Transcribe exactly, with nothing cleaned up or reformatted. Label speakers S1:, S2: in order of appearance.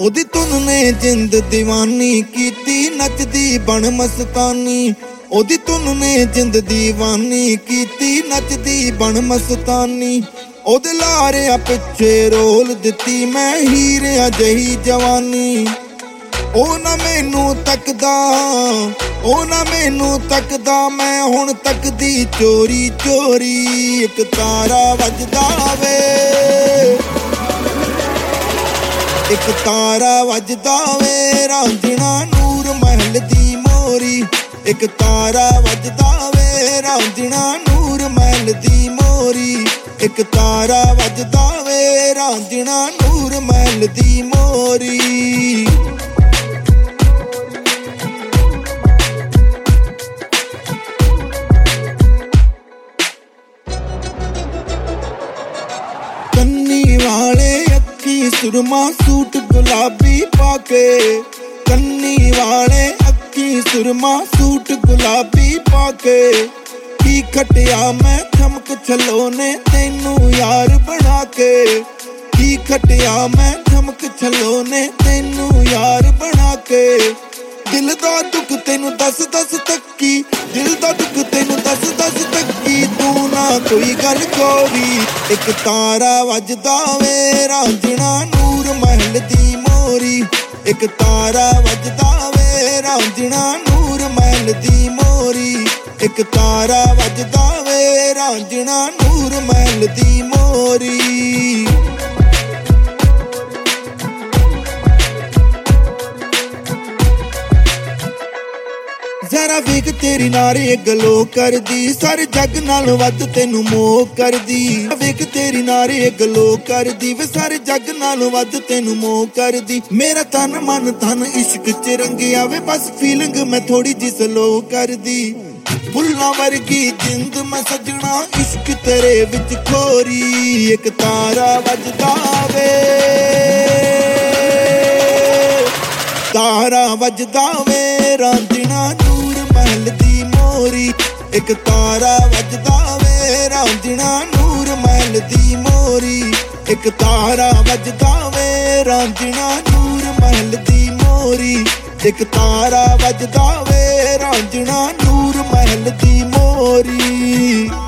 S1: ओदी धुन ने जिंद दीवानी कीती नचदी बन मस्तानी। ओदी धुन ने जिंद दीवानी कीती नचदी बन मस्तानी। ओदे लारियां पिछे रोल दिती मैं हीरियां जही जवानी। ओ ना मैनू तकदा ओ ना मैनू तकदा मैं हुण तकदी चोरी चोरी। एक तारा वजदा वे एक तारा वजदा वे रांझणा नूर महल दी मोरी। एक तारा वजदा वे रांझणा नूर महल दी मोरी। एक तारा वजदा वे रांझणा नूर महल दी मोरी। कन्नी वाले अक्की सुरमा सूट गुलाबी पाके। कन्नी वाले अक्की सुरमा सूट गुलाबी पाके। की खटिया मैं थमक छलोने तेनू यार बना के। की खटिया मैं थमक छलोने तेनू यार बना के। दिल दा दुख तेनू दस दस तक्की दिल दा दुख तेनू दस दस तक्की तू ना कोई गल कोरी। एक तारा वजदा वे रांझणा नूर महल दी मोरी। एक तारा वजदा वे रांझणा नूर महल दी मोरी। एक तारा वजदा वे रांझणा नूर महल दी मोरी। जरा वेख तेरी नारे गलो कर दी सारे जग नालों वध तेनू मोह कर दी। वेख तेरी नारे गलो कर दी वे सारे जग नालों वध तेनू मोह कर दी। मेरा तन मन धन इश्क च रंगिया वे बस फीलिंग मैं थोड़ी जी स्लो कर दी। फुल्लां वर्गी जिंद मैं सजना इश्क तेरे विच खोरी। एक तारा वजदा वे तारा वजदा वे रांझणा नूर महल दी मोरी। एक तारा वजदा वे रांझणा नूर महल दी मोरी। एक तारा वजदा वे रांझणा नूर महल दी मोरी। एक तारा वजदा वे रांझणा नूर महल दी मोरी।